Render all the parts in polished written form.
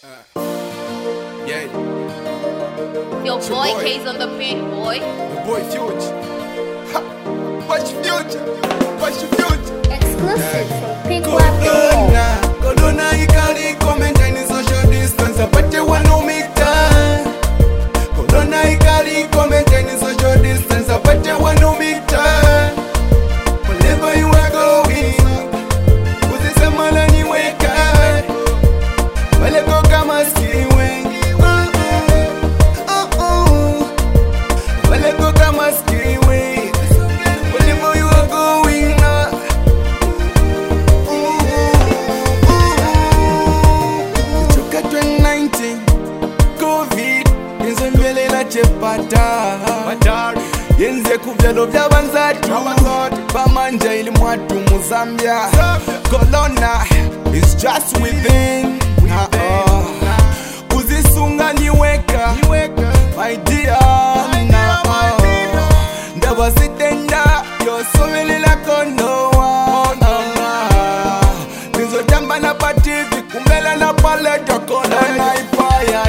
Yeah. Your boy K's on the beat, boy. The boy Future. Ha! What's your future? What's your future? Exclusive from Pick Up the Corona ikali komenta ni social distance apate wanomita. Corona ikali komenta ni social distance apate wanomita. Wherever you are going, usisema la niweka. Wale go kama skiwe. Wale go kama skiwe. Wherever you are going. Chuka 2019 COVID yenze mbele la chepata yenze kuvyalo vya banzatu bamanja ili mwatu Muzambia. Corona is just within. Uzisunga niweka my dear. Ndaba sitenda yosowele la konoa. Nizo jamba na pativi kumbela na pale Corona ipaya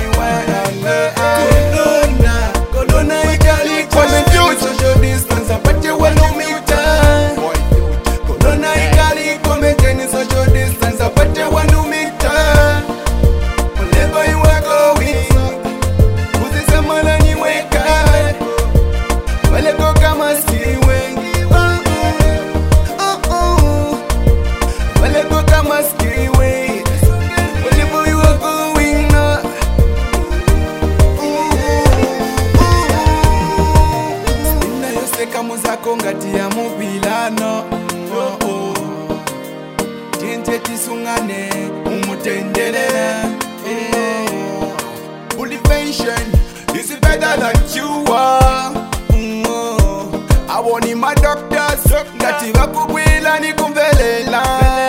Corona ikali komenta social distance apate wanomita. Corona ikali komenta ni social distance apate wanomita. Wherever you are going, usisema la niweka. Wale go kama skiwe. Wale go kama skiwe. Wherever you are going. Inayoseka muzako ngati ya mubilano. Tiente tisungane umutendele. Motivation is better than you are. I want in my doctors ngati bakubwila nikumvelela.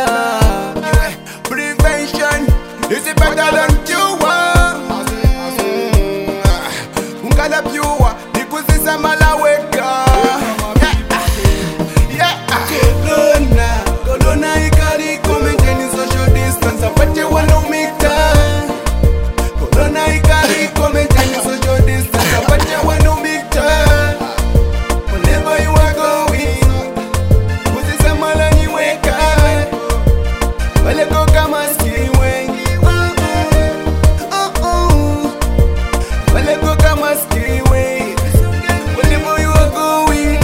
Prevention is better than you are. Ungala pyua nikuzisa malaweka. Corona ikali komenta ni social distance apate wanomita. Corona ikali komenta ni social distance apate wanomita. Wherever you are going, usisema la niweka. Wale go kama skiwe. Wale go kama skiwe. Wherever you are going.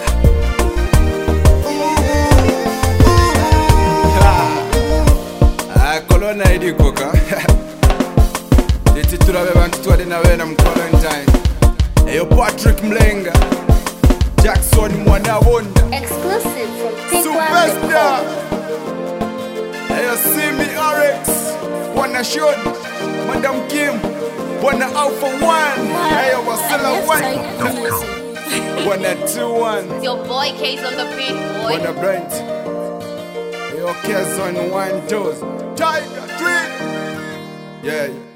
Corona idikoka. Deti turabe bantu twali nawe na quarantine. Eyo Patrick Mlenga, Jackson Mwana Wonda, Exclusive from Pick Up Superstar. Eyo Simi RX, Wana Shon, Madam Kim, Wana Alpha One, Eyo Wasila One, Wana 2-1, Your boy K's on the beat, boy. Wana Brent, Eyo Kezon 1 2, Tiger 3. Yeah.